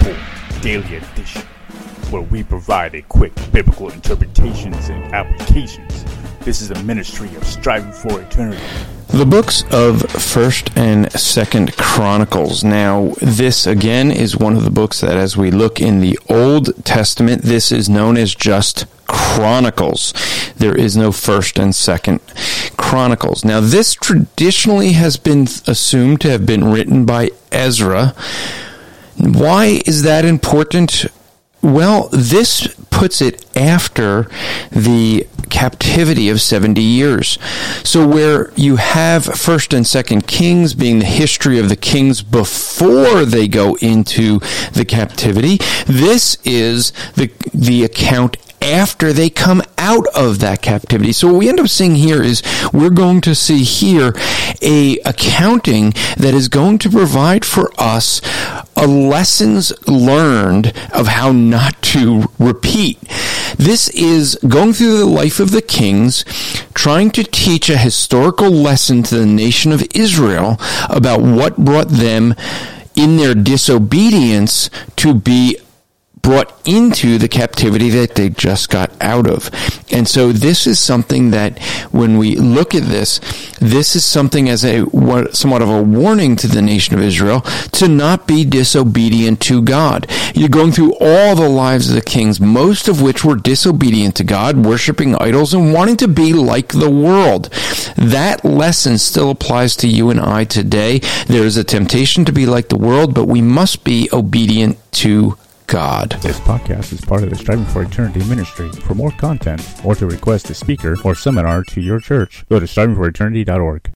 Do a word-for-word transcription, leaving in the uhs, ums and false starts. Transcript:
Report Daily Edition, where we provide a quick biblical interpretations and applications. This is a ministry of Striving for Eternity. The books of First and Second Chronicles. Now, this again is one of the books that, as we look in the Old Testament, this is known as just Chronicles. There is no First and Second Chronicles. Now, this traditionally has been assumed to have been written by Ezra. Why is that important? Well, this puts it after the captivity of seventy years. So where you have First and Second Kings being the history of the kings before they go into the captivity, this is the the account after they come out of that captivity. So what we end up seeing here is we're going to see here a accounting that is going to provide for us a lessons learned of how not to repeat. This is going through the life of the kings, trying to teach a historical lesson to the nation of Israel about what brought them in their disobedience to be brought into the captivity that they just got out of. And so this is something that when we look at this, this is something as a somewhat of a warning to the nation of Israel to not be disobedient to God. You're going through all the lives of the kings, most of which were disobedient to God, worshiping idols and wanting to be like the world. That lesson still applies to you and I today. There is a temptation to be like the world, but we must be obedient to God. This podcast is part of the Striving for Eternity ministry. For more content, or to request a speaker or seminar to your church, go to striving for eternity dot org.